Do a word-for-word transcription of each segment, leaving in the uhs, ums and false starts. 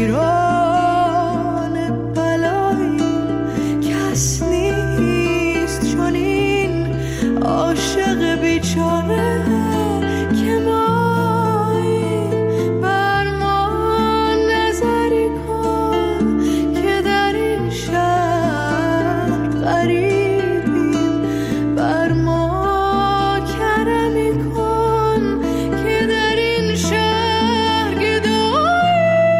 پیران بلایی کس نیست چون این عاشق بیچاره که مایی بر ما نظری کن که در این شهر غریبیم بر ما کرمی کن که در این شهر گدایی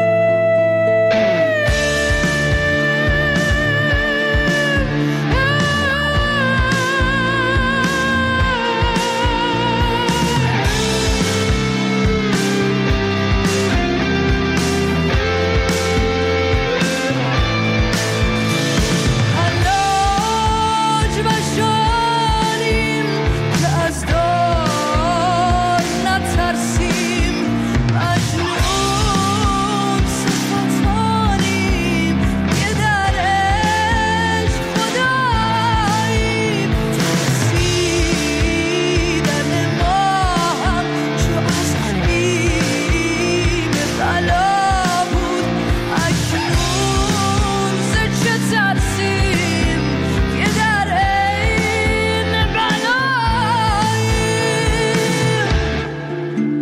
حلاج بشانیم که از دار نترسیم مجنون صفتانیم که در عشق خداییم ترسیدن ما هم چو از بیم بلا بود اکنون ز چه ترسیم که در عین بلاییم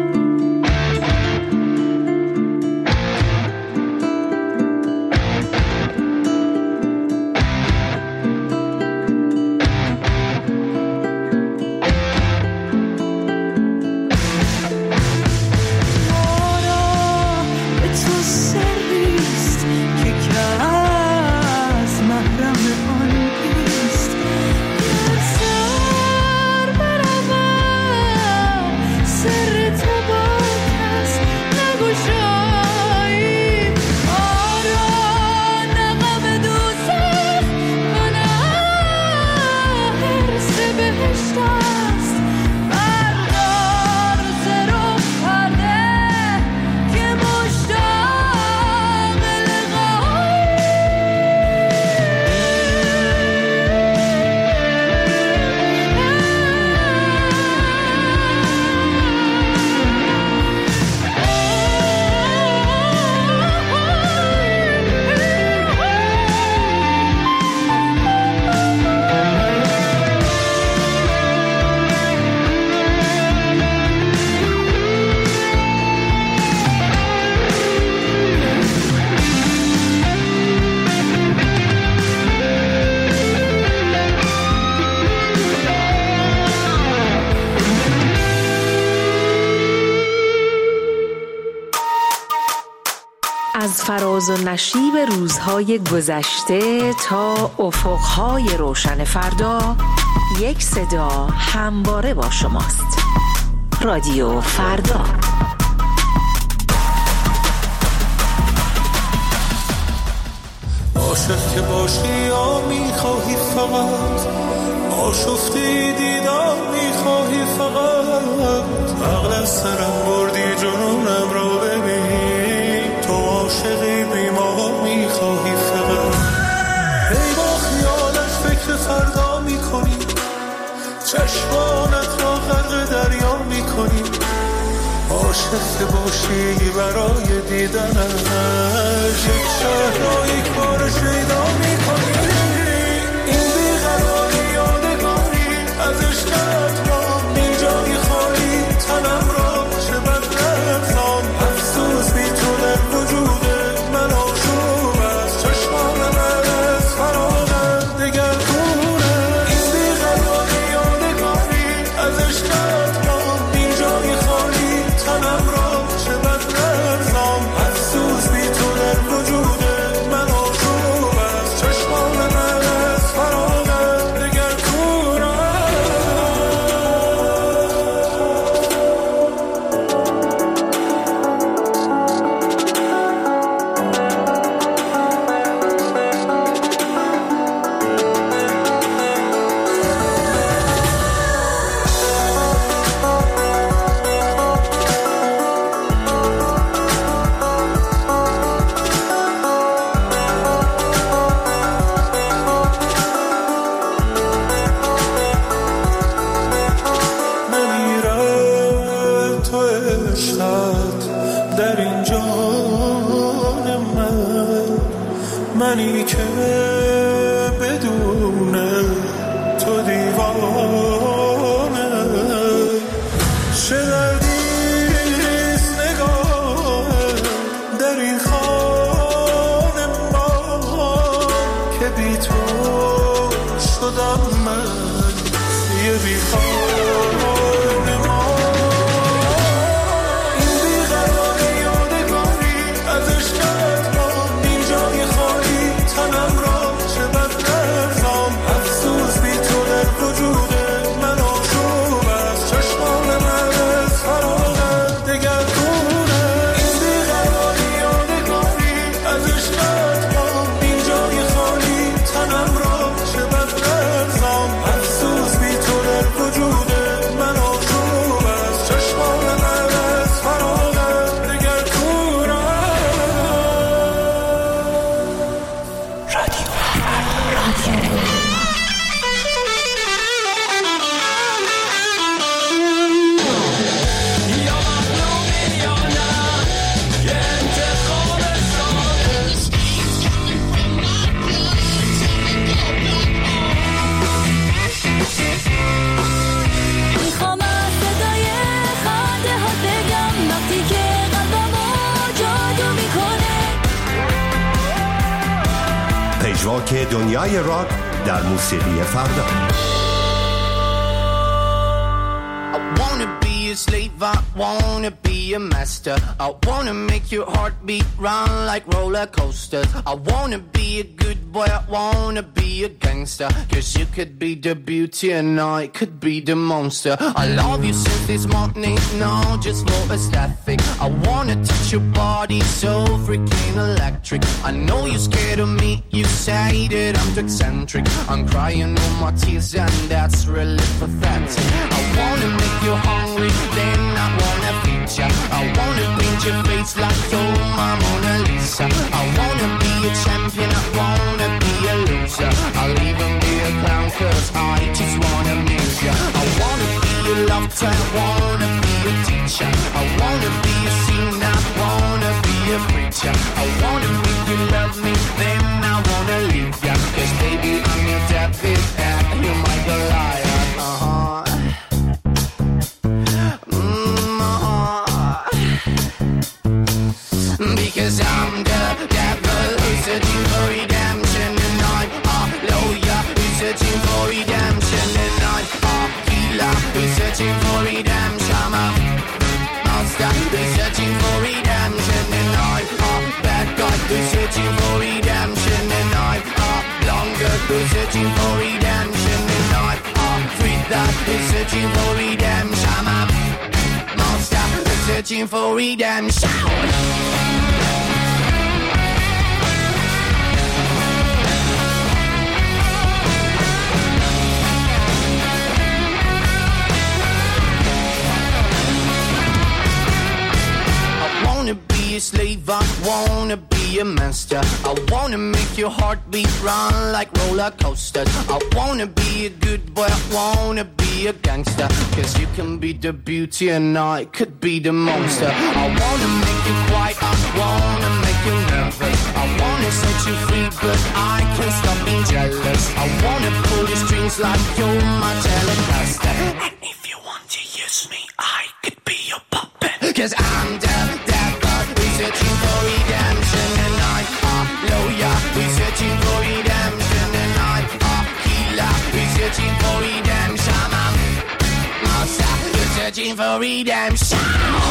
ما را به تو سریست که کس محرم آن نیست گر سر برود سر تو با کس نگشایی ما را نه غم دوزخ و نه حرص بهشت است بردار ز رخ پرده که مشتاق از فراز و نشیب روزهای گذشته تا افقهای روشن فردا یک صدا همواره با شماست. رادیو فردا. عاشق که باشی یا میخواهی فقط آشفته دیدار میخواهی فقط عقل از سرم بردی جنونم را ببین تو عاشقی بیما میخواهی فقط ای با خیالش فکر فردا میکنی چشمانت را غرق دریا میکنی عاشق که باشی برای دیدنش یک شهر را یک بار شیدا میکنی این بیقراری یادگاری از عشقت را اینجای خالی تنم را چه بد نرزان افسوس بی تو در وجود من آشوب است چشمان من از فرامت دگرگونه این بیقراری یادگاری از عشقت را اینجای خالی تنم را چه بد نرزان افسوس بی تو در وجود من آشوب منی که بدون تو دیوانه، چه دردیست نگاه در این خانه ما که بی تو شدم من یه بی خانه ما. این بیقراری یادگاری ازش کرد ما، این جای خالی تنم را چه بد نرزام، افسوس بی تو در وجود من آشوب است، چشمان من از فراغت دگر دونه. این بیقراری یادگاری ازش کرد ما، این جای خالی تنم را چه بد نرزام، افسوس بی تو در وجود من آشوب است، چشمان من از فراغت دگر دونه. میخوام از صدای خنده ها بگم وقتی که قلبمو جادو میکنه. پژواک دنیای راک در موسیقی فردا. I wanna be a slave, I wanna be a master. I wanna make your heartbeat run like roller coasters. I wanna be a good boy, I wanna be a gangster. Cause you could be the beauty and I could be the monster. I love you since this morning, no, just for aesthetic. I wanna touch your body so freaking electric. I know you're scared of me, you say that I'm too eccentric. I'm crying all my tears and that's really pathetic. I wanna make you hungry, then I wanna feed ya. I wanna paint your face like you're my Mona Lisa. I wanna be a champion, I wanna be a loser. I'll even be a clown cause I just wanna amuse ya. I wanna be a lover, I wanna be a teacher. I wanna be a singer, I wanna be a preacher. I wanna make you love me, then I wanna leave ya. Cause baby I'm your David and you're my Goliath. Uh-huh. Because I'm the devil who's searching for redemption, and I'm a lawyer who's searching for redemption, and I'm a healer who's searching for redemption. I'm a monster who's searching for redemption, and I'm a bad guy who's searching for redemption, and I'm a longer who's searching for redemption, and I'm a freak that who's searching for redemption. I'm a monster who's searching for redemption. Be a slave, I wanna be a master. I wanna make your heartbeat run like roller coasters. I wanna be a good boy, I wanna be a gangster. Cause you can be the beauty and I could be the monster. I wanna make you quiet, I wanna make you nervous. I wanna set you free but I can't stop being jealous. I wanna pull your strings like you're my Telecaster. And if you want to use me, I could be your puppet. Cause I'm the devil, we're searching for redemption, and I'm a lawyer, we're searching for redemption, and I'm a healer, we're searching for redemption. I'm a monster, we're searching for redemption.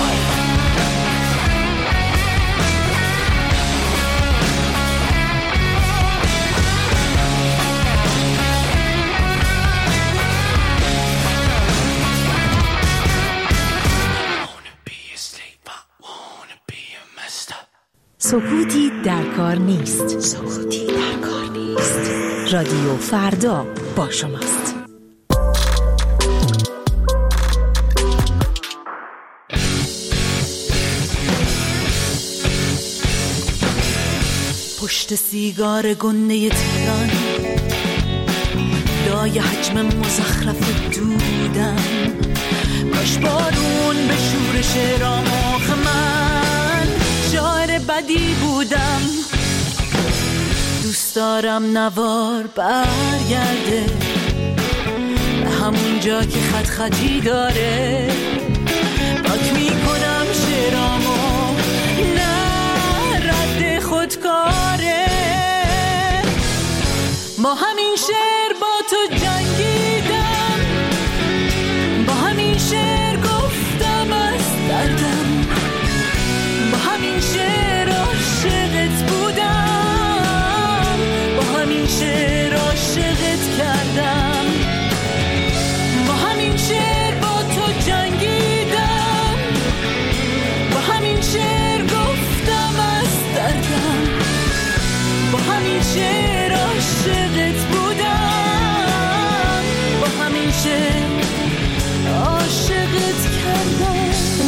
سکوتی در کار نیست. سکوتی در کار نیست. رادیو فردا با شماست. پشت سیگار گنده تهران، لای حجم مزخرف دودم، کاش بارون به شور شعرام آخ من شاعر بدی بودم. دوست دارم نوار برگرده به همون جا که خط خطی داره، پاک میکنم شعرامو، نه رد خودکاره. با همین شعر با تو جنگیدم، با همین شعر گفتم از دردم، با همین شعر عاشقت بودم، با همین شعر عاشقت کردم، با همین شعر با تو جنگیدم، با همین شعر گفتم از دردم، با همین شعر عاشقت بودم، با همین شعر عاشقت کردم.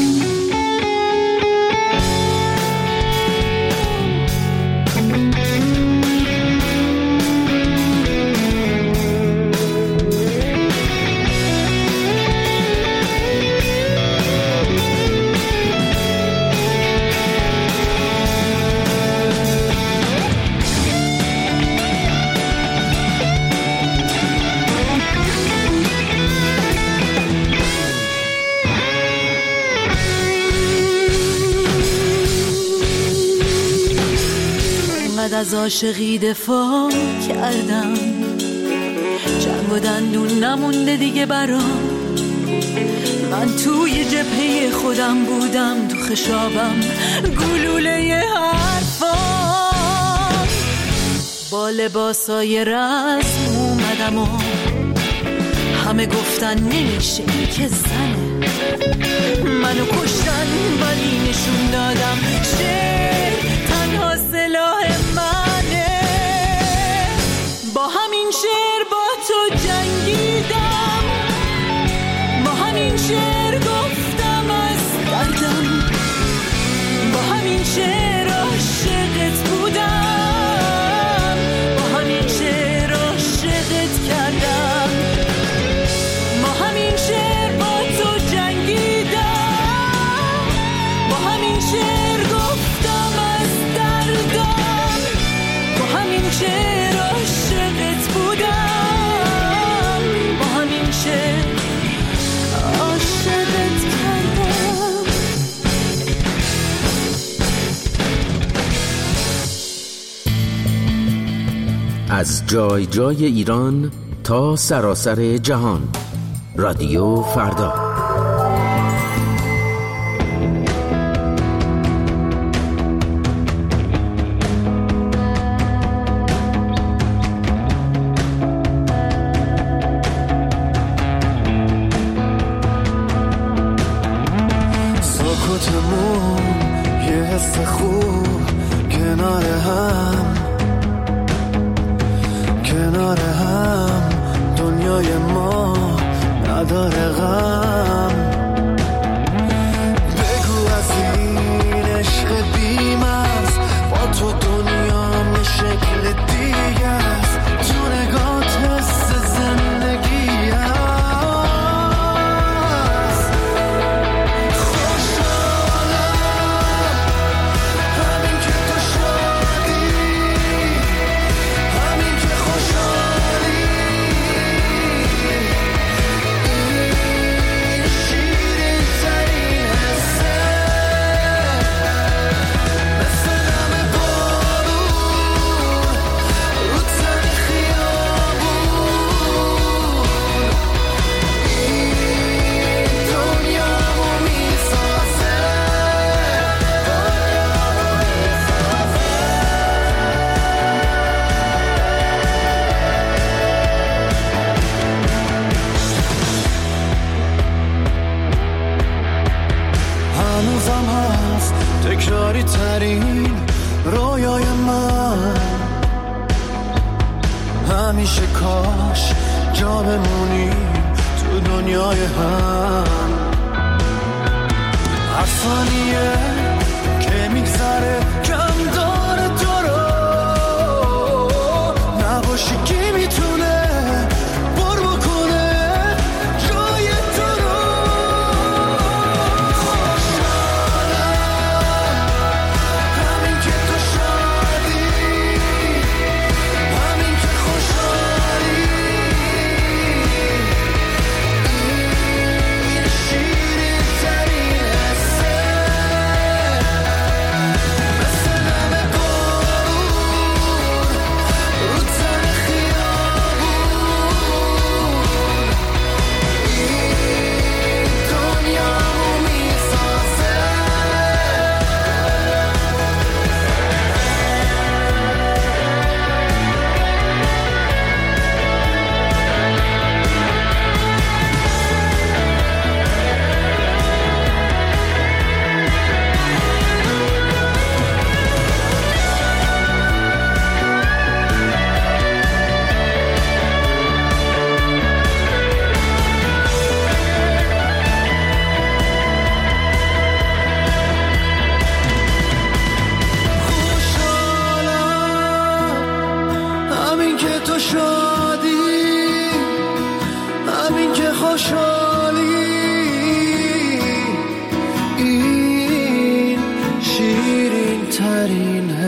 از عاشقی دفاع کردم، جنگ و دندون نمونده دیگه برام، من توی جبهه خودم بودم، تو خشابم گلوله حرفام، با لباسای رسم اومدم و همه گفتن نمیشه این که زنه، منو کشتن ولی نشون دادم شعر تنها سلاح منه. با همین شعر با تو جنگیدم، با همین شعر گفتم از دردم، با همین شعر عاشقت بودم، با همین شعر عاشقت کردم، با همین شعر با تو جنگیدم، با همین شعر گفتم از دردم، با همین شعر عاشقت بودم، با همین شعر عاشقت کردم. از جای جای ایران تا سراسر جهان، رادیو فردا. سکوتمون یه حس خوب کنار هم، کنار هم دنیای ما نداره غم. بگو از این عشق بی‌مرز با تو دنیام یه شکل دیگه است، تو نگات حس زندگی هست. خوشحالم همین که تو شادی، همین که خوشحالی، این شیرین ترین حسه، مثل دم بارون رو تن خیابون، این دنیامو میسازه، دنیامو میسازه. هنوزم هست تکراری ترین رویای من، همیشه کاش جا بمونیم تو دنیای هم. هر ثانیه که میگذره کم داره تو رو، نباشی کی میتونه پر بکنه جای تو رو. خوشحالم همین که تو شادی،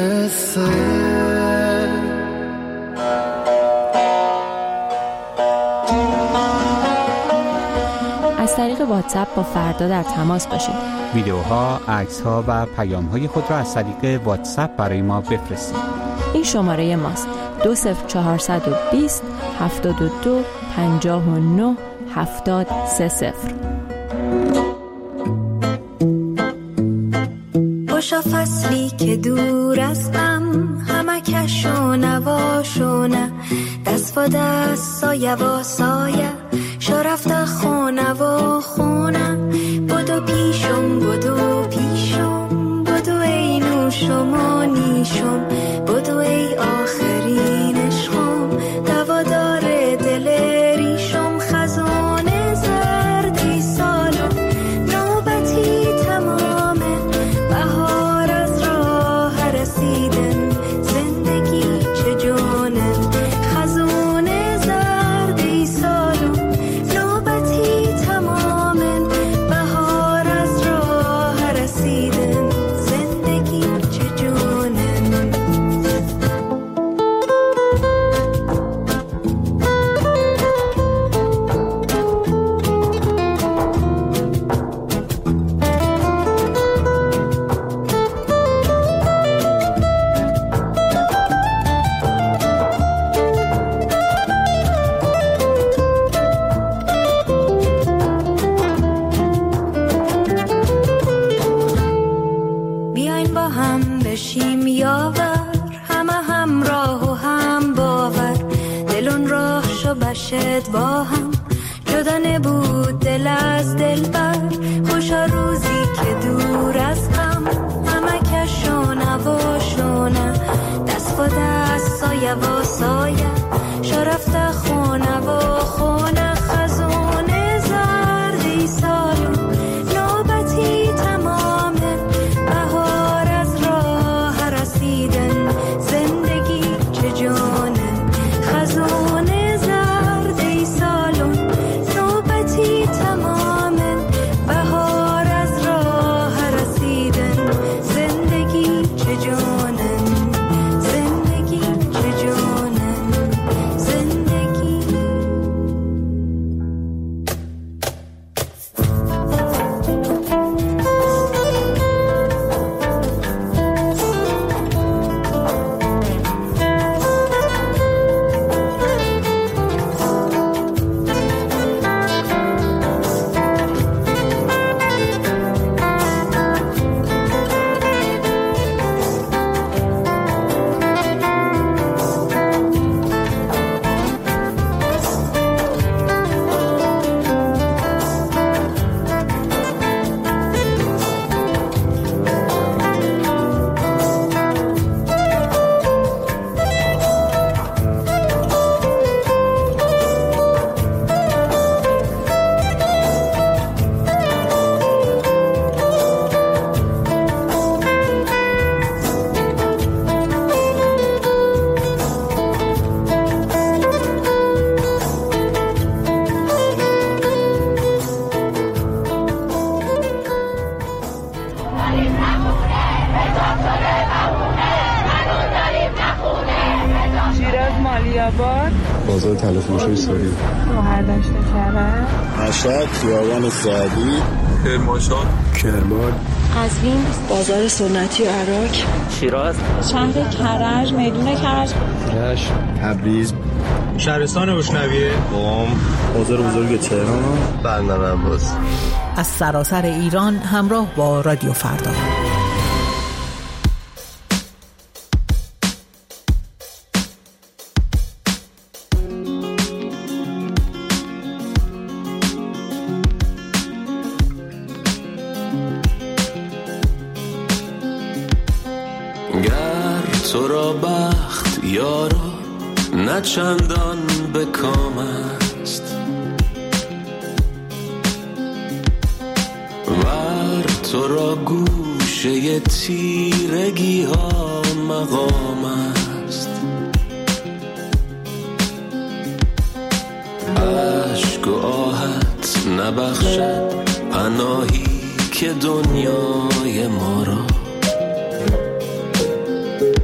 قصه. از طریق واتساپ با فردا در تماس باشید. ویدیوها، عکس‌ها و پیام‌های خود را از طریق واتساپ برای ما بفرستید. این شماره ماست: دو صفر چهارصد و بیست هفتاد و دو پنجاه و نه هفتاد سه صفر. خوشا فصلی که دور از غم، همه کشو نواشونه، دست و دست سایه و سایه، شو رفته خونه و خونه. بدو پیشم بدو پیشم، بدو ای نوشم و نیشم، بدو ای آخرین عشقم، دوا داره دل ریشم. خزانه زردی سالم، نوبتی تمامه، بهار از راه رسیدن، زندگی چه جونه. خزانه زردی سالم، نوبتی تمامه، بهار از راه رسیدن، زندگی چه جونه. بیاین با هم بشیم یاور، همه همراه و هم باور، دلون راه شو بشد با هم، جدا نبود دل از دل بر. خوشا روزی که دور از غم، همه کشونه و شونه، دست و دست سایه و سایه، شو رفته خونه و خونه. خزانه زردی سالم، نوبتی تمامه، بهار از راه رسیدن، زندگی چه جونه. خزانه زردی سالم، نوبتی تمامه، بهار از راه رسیدن، زندگی چه جونه. زندگی چه جونه. زندگی. بازار تلفروشی سوری، شهردشت کرد، مشهد، خیابان سعدی، کرمانشاه، کرمان، قزوین، بازار سنتی عراق، شیراز، شهر کرج، میدون کرج، رشت، تبریز، شهرستان روشنویه، قم، بازار بزرگ تهران، بندر عباس. از سراسر ایران همراه با رادیو فردا. گر تو را بخت یارا نه چندان به کام است، ور تو را گوشه تیرگی ها مقام است. عشق و آهت نبخشد پناهی که دنیای ما را،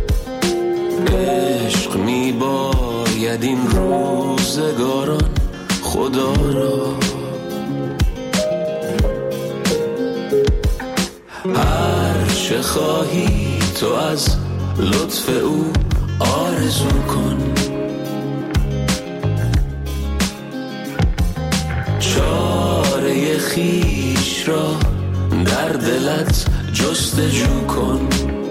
باید این روزگاران خدا را. هر چه خواهی تو از لطف او آرزو کن، چاره خیش را در دلت جستجو کن.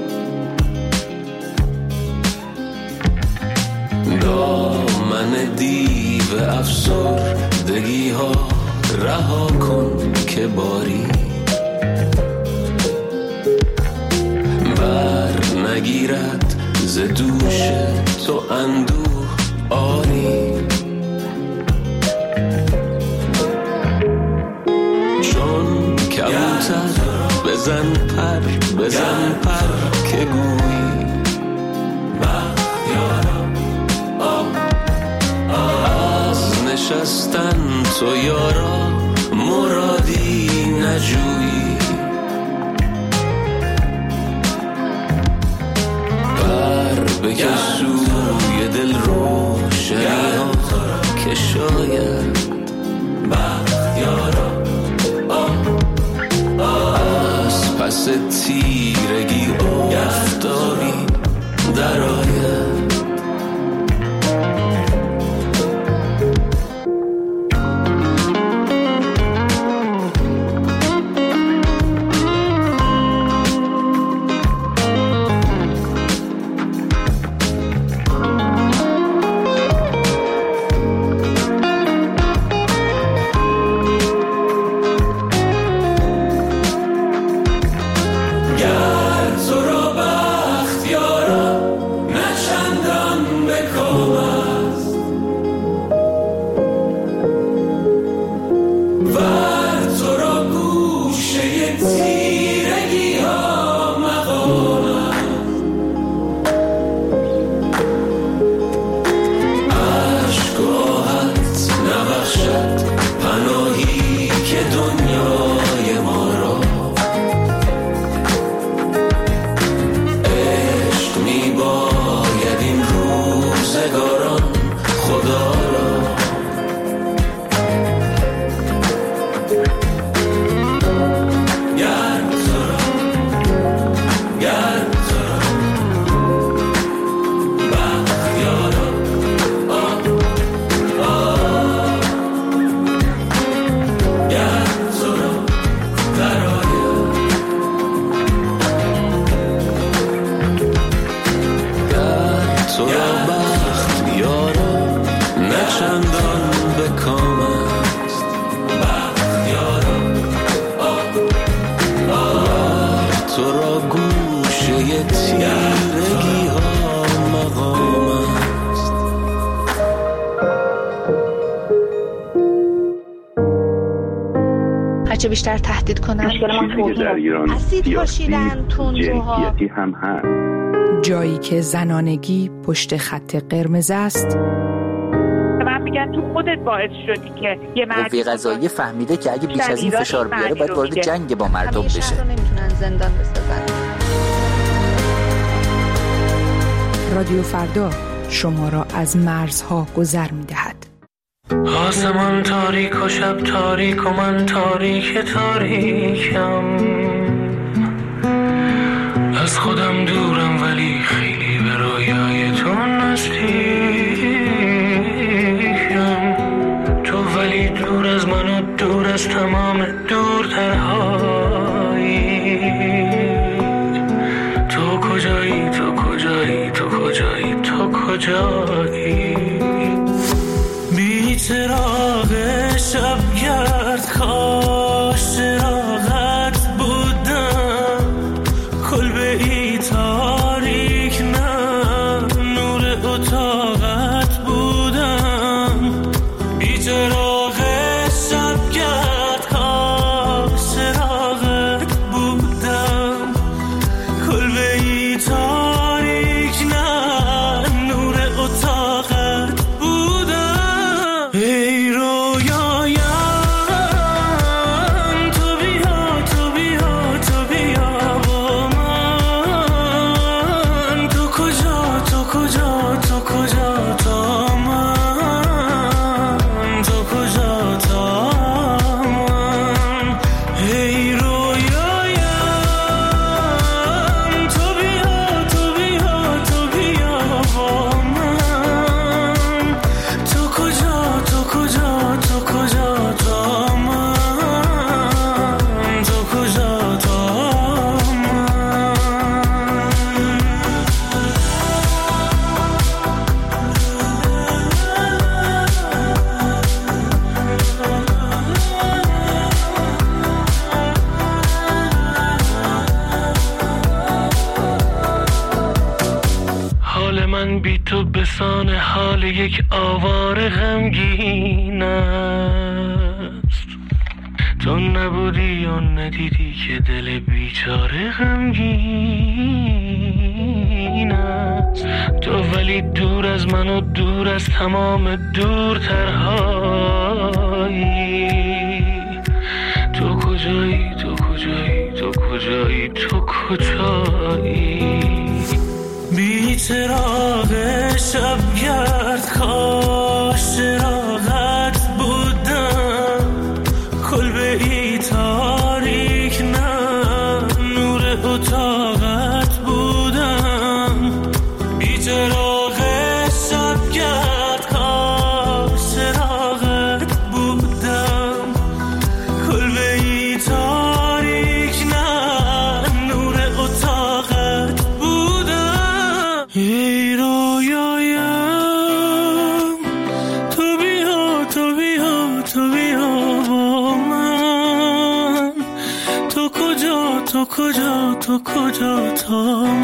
دامن دیو افسردگی ها رها کن که باری بر نگیرد ز دوش تو اندوه آری. چون کبوتر بزن پر بزن پر که گویی از نشستن تو یارا مرادی نجویی. بر بکش سوی دل روشنی ها که شاید بختیارا از پس تیرگی افتادی در آید. هرچه بیشتر تهدید کنن چیزی در ایران اسید پاشیدن تندروها هم هست. جایی که زنانگی پشت خط قرمز است. من میگن تو خودت باعث شدی که یه مرد قوه قضاییه فهمیده که اگه بیش از این فشار بیاره باید وارد جنگ با مردم بشه. همیشه نمیتونن زندان بسازن. رادیو فردا شما را از مرزها گذر می‌دهد. آسمان تاریک و شب تاریک و من تاریک تاریکم، از خودم دورم ولی خیلی به رویای تو نزدیکم. تو ولی دور از من و دور از تمام دورترهایی. تو کجایی تو کجایی تو کجایی تو کجایی؟ چراغ شبگرد کاش چراغت بودم، کلبه ای تاریک نه نور اتاقت بودم. بی چراغ شبگرد کاش چراغت بودم، کلبه ای تاریک نه نور اتاقت بودم. ای رویایم تو بیا تو بیا تو بیا با من. تو کجا تو کجا تو کجا تا من؟ من بی تو بسان حال یک آواره غمگین است. تو نبودی و ندیدی که دل بیچاره غمگین است. تو ولی دور از من و دور از تمام دورترهایی. تو کجایی تو کجایی تو کجایی تو کجایی؟ بی چراغ شبگرد کاش چراغت بودم. کلبه ای تاریک نه نور اتاقت بودم. بی چراغ شبگرد کاش چراغت بودم. کلبه ای تاریک نه نور اتاقت بودم. ای رویایم تو بیا تو بیا تو بیا با من. تو کجا تو کجا تو کجا تا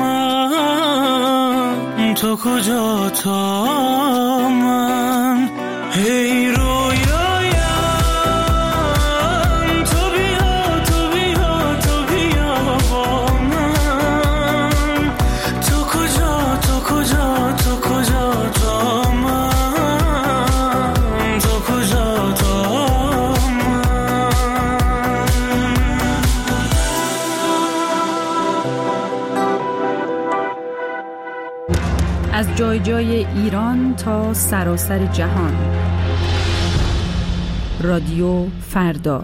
من. تو کجا تا من. ای رویایم تو بیا تو بیا تو بیا با من. تو کجا تو کجا تو کجا تا من. تو کجا تا از جای جای ایران تا سراسر جهان. رادیو فردا.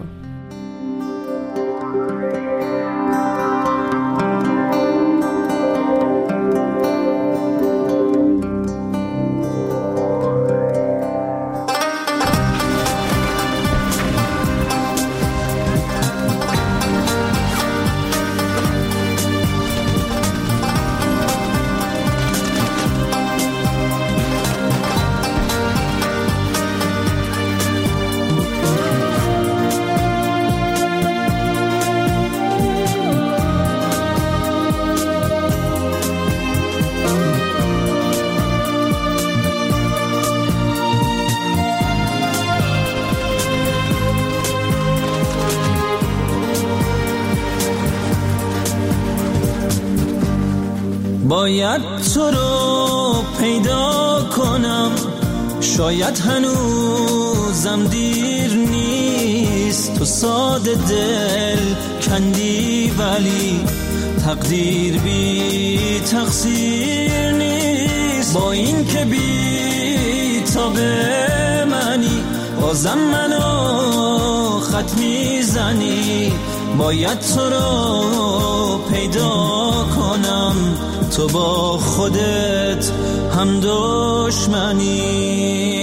باید تو رو پیدا کنم. شاید هنوزم دیر نیست. تو ساده دل کندی ولی تقدیر بی تقصیر نیست. با این که بی تاب منی بازم منو خط میزنی. باید تو رو پیدا کنم. تو با خودت هم دشمنی.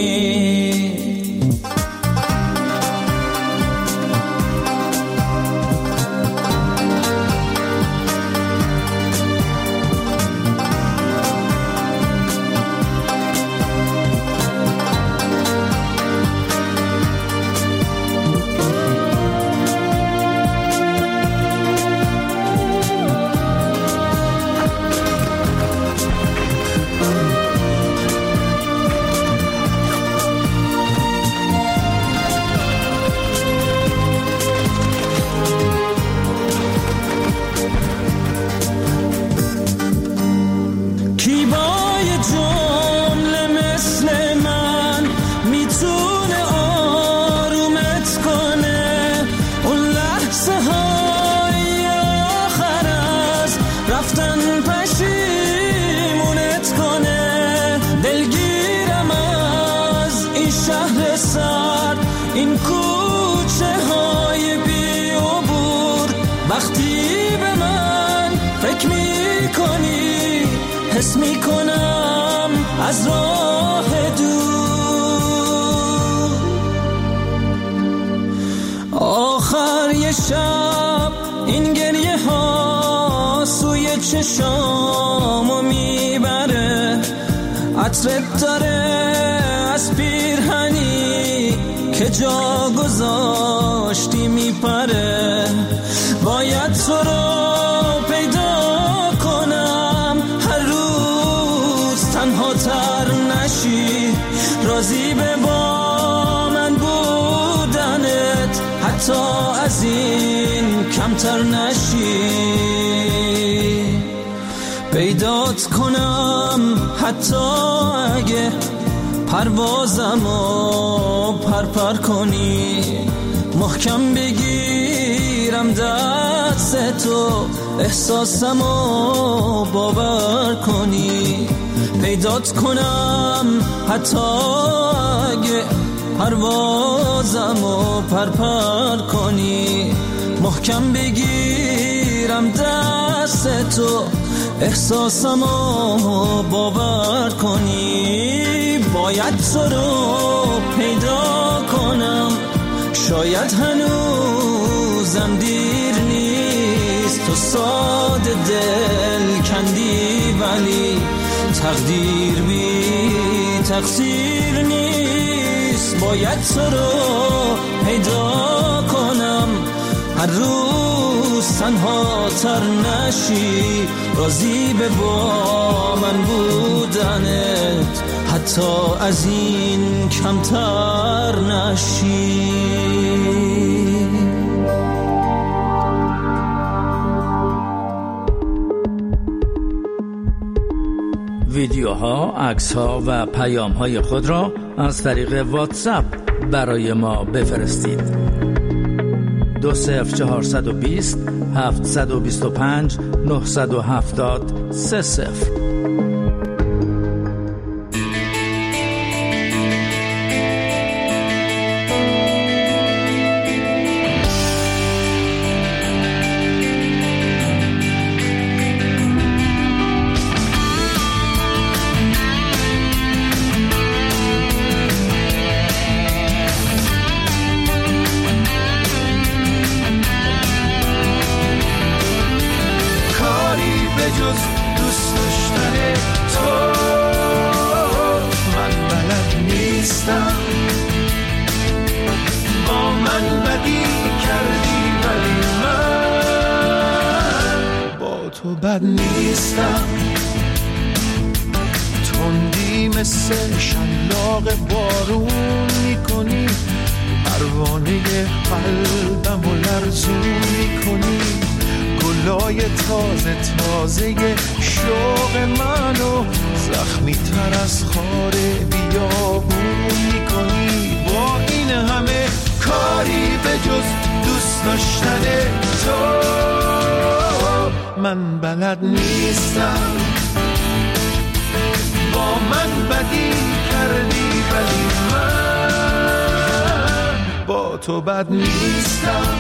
حس میکنم از راه دور. آخر یه شب این گریه ها سوی چشامو میبره. عطرت داره از پیرهنی که جا گذاشتی میپره. باید تو رو پیدا کنم. هر روز تنها تر نشی، راضی به با من بودنت حتی از این کمتر نشی، پیدات کنم حتی اگه پروازمو پرپر کنی، محکم بگیرم دست تو احساسمو باور کنی، پیدات کنم حتی اگه پروازمو پرپر کنی، محکم بگیرم دست تو احساسمو باور کنی. باید تو رو پیدا کنم، شاید هنوزم دیر نیست، تو ساده دل کندی ولی تقدیر بی تقصیر نیست. باید تو رو پیدا کنم، هر روز تنها تر نشی، راضی به با من بودنت حتی از این کمتر نشی. ویدیوها، عکس‌ها و پیام‌های خود را از طریق واتساپ برای ما بفرستید. دو صفر چهارصد و بیست هفتصد و بیست و پنج نهصد و هفتاد سه صفر. تو بد نیستم، تندی مثل شلاق بارون میکنی، پروانه قلبم و لرزون میکنی، گلای تازه تازه شوق منو زخمی تر از خار بیابون میکنی. با این همه کاری به جز دوست داشتن تو من بلد نیستم. با من بدی کردی ولی من با تو بد نیستم.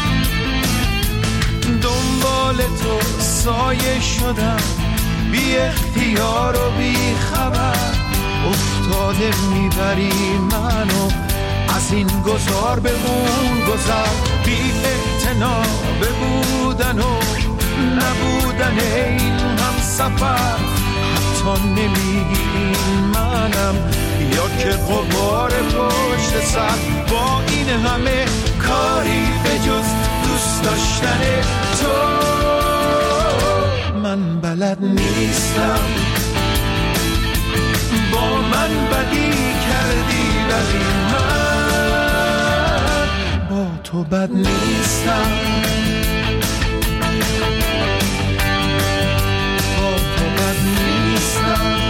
دنبال تو سایه شدم، بی اختیار و بی خبر افتاده میبری منو از این گذار به اون گذر، بی اعتنا به بودن و نبودن این هم سفر، حتی نمیگی منم یا که غبار پشت سر. با این همه کاری به جز دوست داشتن تو من بلد نیستم. با من بدی کردی ولی من با تو بد نیستم. با تو بد نیستم.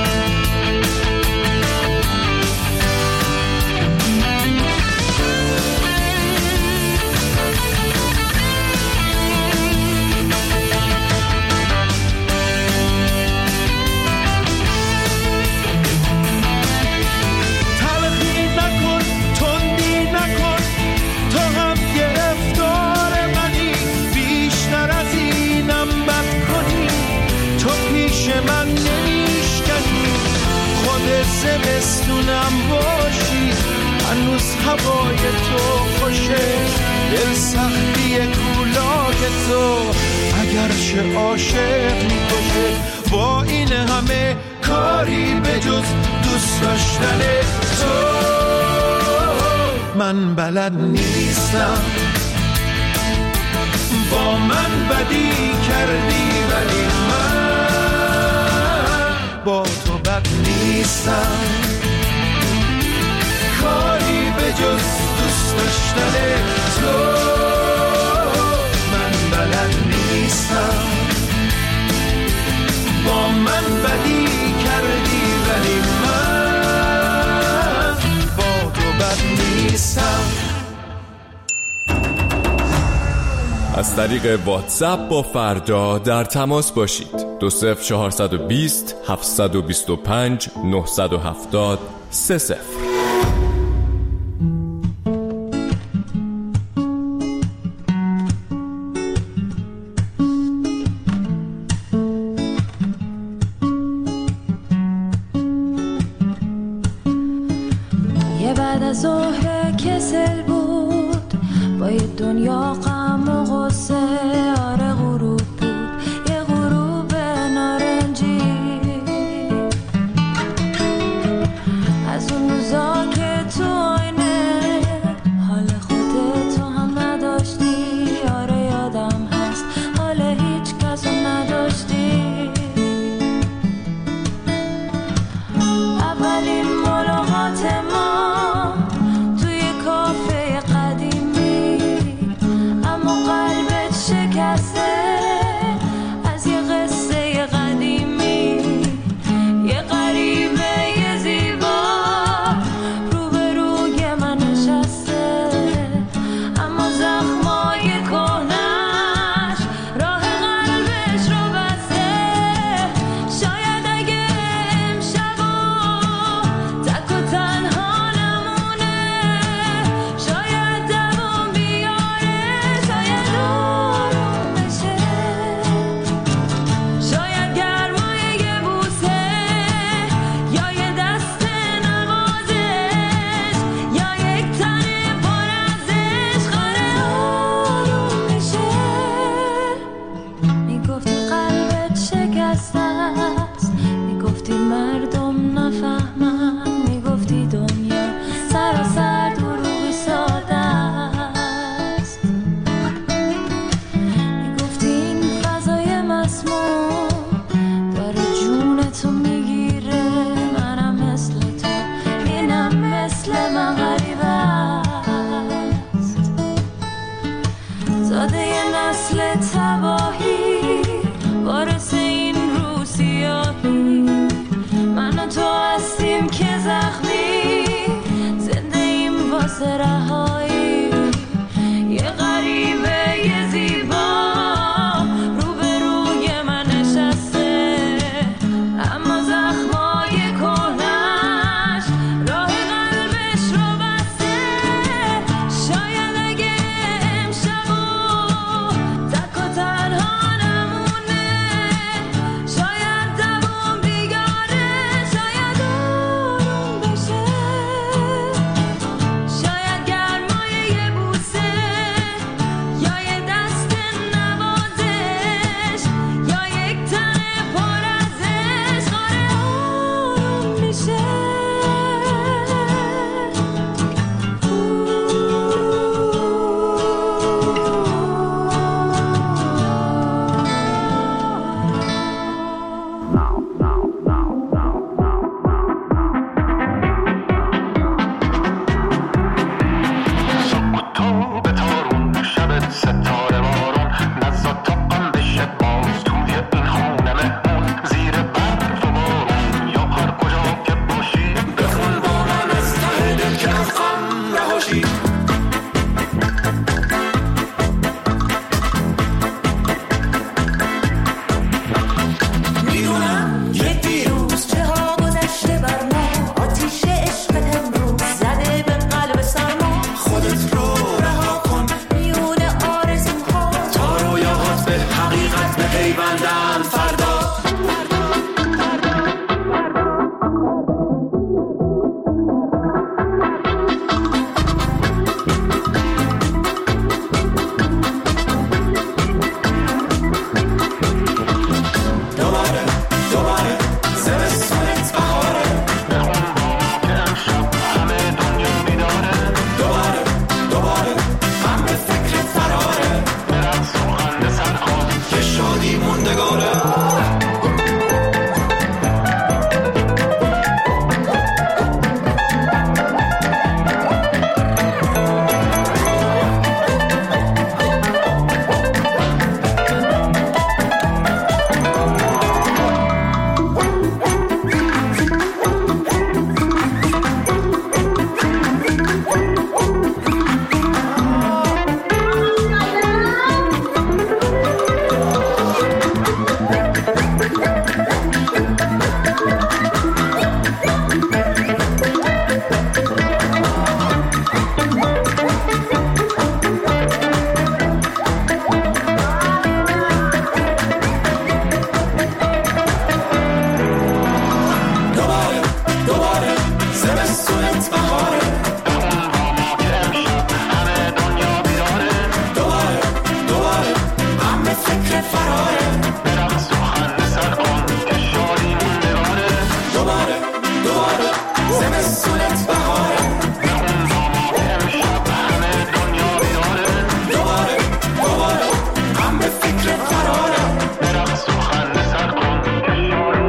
من نمیشکنی خود زمستونم باشی، هنوز هوای تو خوشه، دل سختی کولاک تو اگرچه عاشق میکشه. با این همه کاری به جز دوست داشتن تو من بلد نیستم. با من بدی کردی ولی من با تو بد نیستم. نیستم، کاری به جز دوست داشتن تو من بلد نیستم. با من بدی کردی ولی من با تو بد نیستم. از طریق واتساپ با فردا در تماس باشید. دو صفر چهارصد و بیست هفتصد و بیست و پنج نهصد و هفتاد سه صفر. یه بعد از ظهر کسل بود با یه دنیا غم و غصه، آره غروب بود یه غروب نارنجی، از اون روزا که تو آینه حال خودتو هم نداشتی، آره یادم هست حال هیچ کس رو نداشتی. اولین ملاقات ما توی کافه قدیمی، اما قلبت شکست دوباره زمستونت بهاره همه دنیا بیداره دوباره دوباره غم به فکر فراره برقص و خنده سر کن که شادی موندگاره دوباره دوباره زمستونت بهاره همه دنیا بیداره دوباره دوباره غم به فکر فراره برقص و خنده سر کن که شادی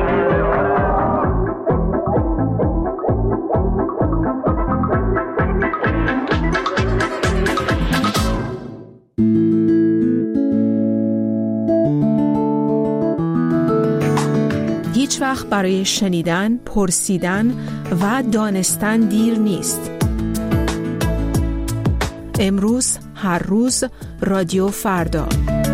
هیچ وقت برای شنیدن، پرسیدن و دانستن دیر نیست. امروز، هر روز، رادیو فردا.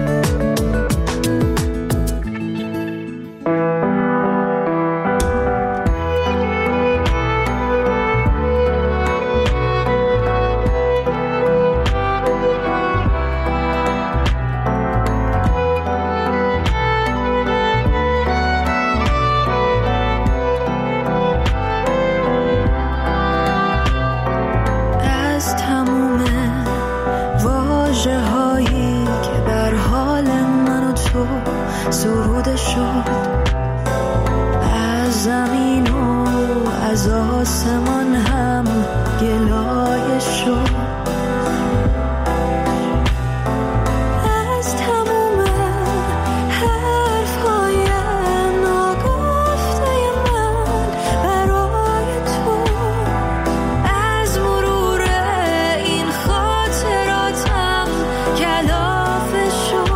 سروده شد از زمین و از آسمان هم گلایه شد از تموم حرفهای ناگفته من برای تو از مرور این خاطراتم کلافه شد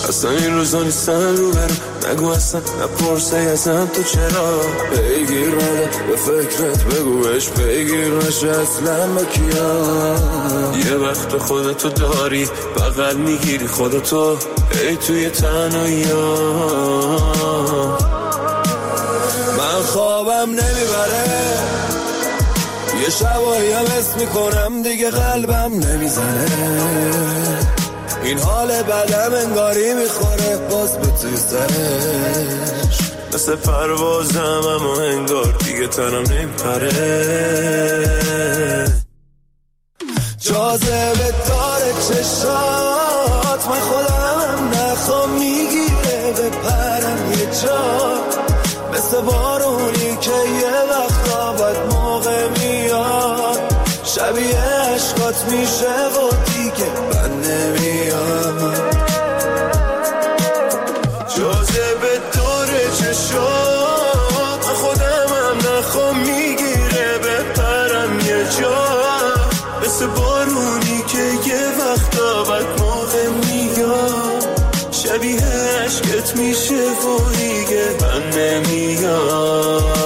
اصلا این روزا نیستن رو برم، نگو اصلا نپرسه ازم تو چرا. بگیر بده به فکرت بگوش، بگیر نشه اصلا با کیا. یه وقت خودتو داری بغل میگیری خودتو، ای توی تنهایی من خوابم نمیبره، یه شبایی هم حس میکنم دیگه قلبم نمیزنه. این حال بدم انگاری میخوره باز به توی سرش، مثل پروازم اما انگار دیگه تنم نمیپره. جاذبه داره چشات، من خودم نخوام میگیره به پرم یه جا، مثل بارونی که یه وقتا بد موقع میاد، شبیه عشقات میشه و دیگه من نمیام. جاذبه داره چشات، من خودم هم نخوام میگیره به پرم یه جا، مثل بارونی که یه وقتا بد موقع میاد، شبیه عشقت میشه و دیگه من نمیام.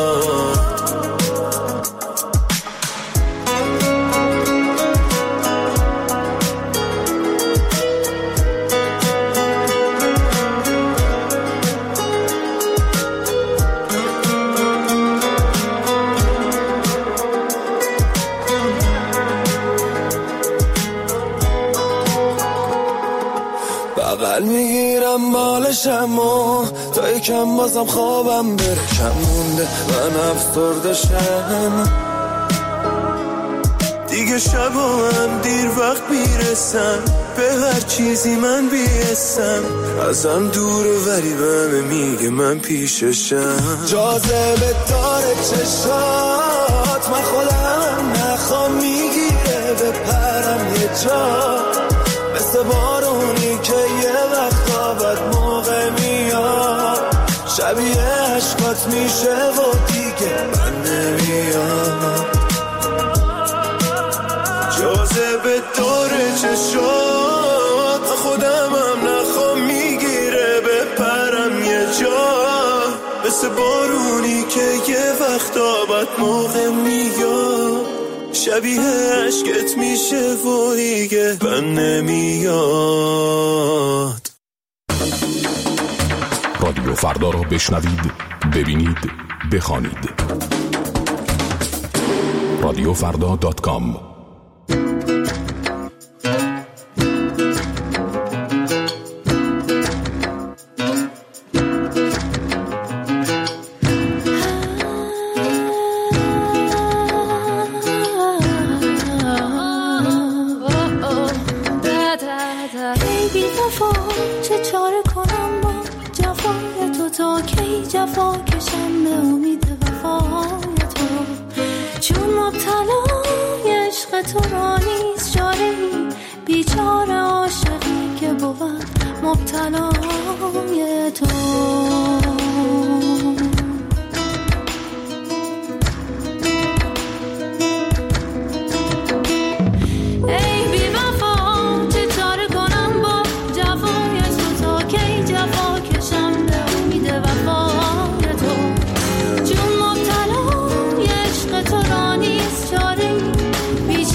بغل میگیرم بالشم و تا یکم بازم خوابم بره، کم مونده من افسرده شم دیگه، شبا هم دیر وقت میرسم به هر چیزی من بیستم، ازم دوره ولی بهمه میگه من پیششم. جاذبه داره چشات، من خودم نخوام میگیره به پرم یه جا، مثل بارونی که یه وقتا بد موقع میاد، شبیه عشقات میشه و دیگه من نمیام. جاذبه داره چشات، خودم هم نخوام میگیره به پرم یه جا، مثل بارونی که یه وقتا بد موقع میاد، شبیه عشقت میشه و دیگه من نمیاد. رادیو فردا را بشنوید، ببینید، بخوانید. رادیو فردا دات کام. جفا کشم به امید وفای تو، چون مبتلای عشق تو را نیست چاره‌ای، بیچاره عاشقی که بود مبتلای تو.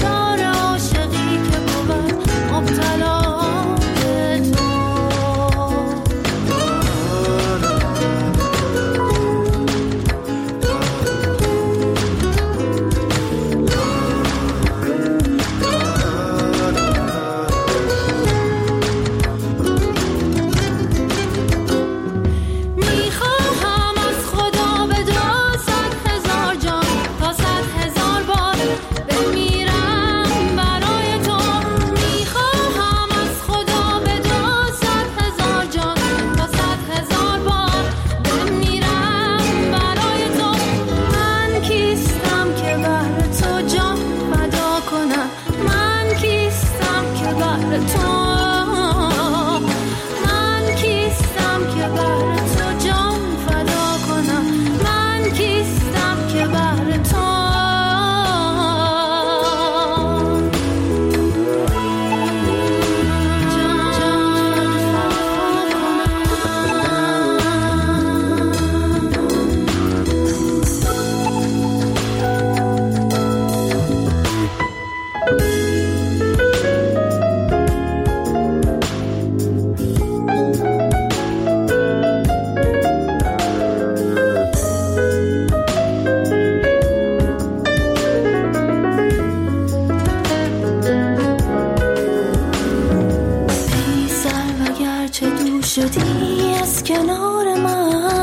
بیچاره عاشقی که بود مبتلای تو. شدی از کنار من،